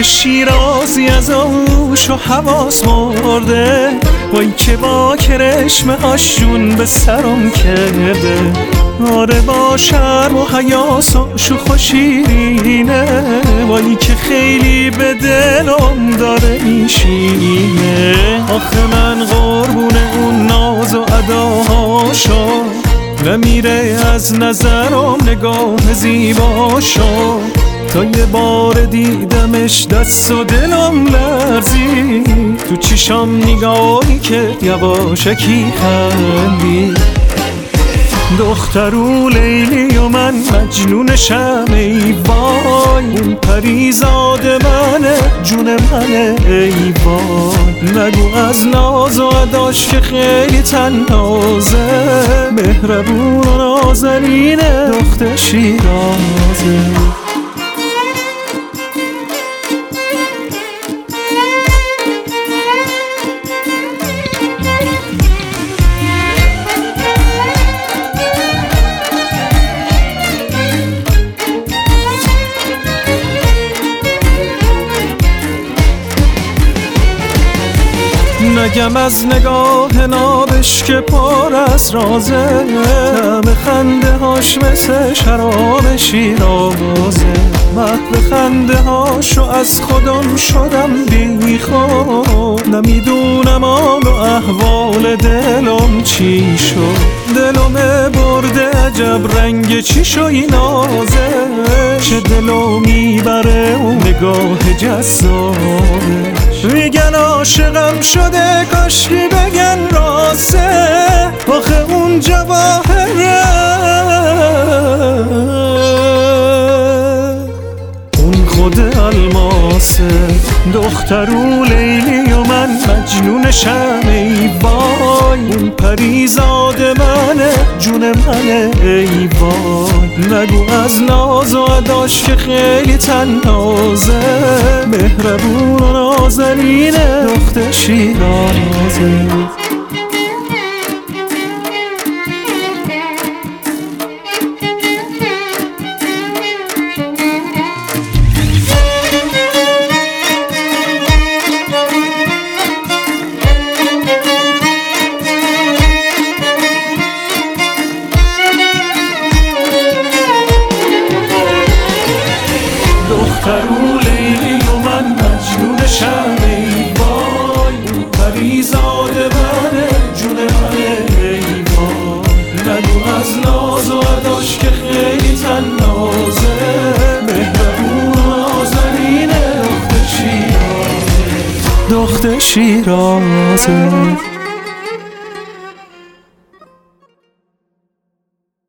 شیرازی از آغوش و حواس مرده، وای که با کرشمه‌هاش جون به سرم کرده. آره با شرم و حیاس و شوخ و شیرینه، وای که خیلی به دلم داره میشینه. آخه من قربون اون ناز و اداهاشو، نمیره از نظرم نگاه زیباشو. تا یه بار دیدمش دست و دلم لرزی، تو چشام نگاهی که یواشکی خندی. دخترو لیلی و من مجنونشم ای وای، اون پریزاد منه جون منه ای وای. نگو از ناز و اداش که خیلی تنازه، مهربون و نازنینه دختر شیرازه. نگم از نگاه نابش که پر از رازه، طعم خنده هاش مثل شراب شیرازه. محو خنده هاشو از خودم شدم بی خود، نمیدونم آن و احوال دلم چی شد. دلم برده عجب رنگ چی شو این نازه، چه دلو میبره اون نگاه جذابش. میگن عاشقم شده کاشکی بگن راسته، آخه اون جواهره اون خود الماسه. دخترو لیلی و من مجنونشم ای وای، اون پریزاد منه جون منه ای وای. نگو از ناز و اداش که خیلی تنازه، مهربون و نازنینه دختر شیرازه. دخترو لیلی و من مجنونشم ای وای، اون پریزاد منه جون منه ای وای. نگو از ناز و اداش که خیلی تنازه، مهربون و نازنینه دختر شیرازه.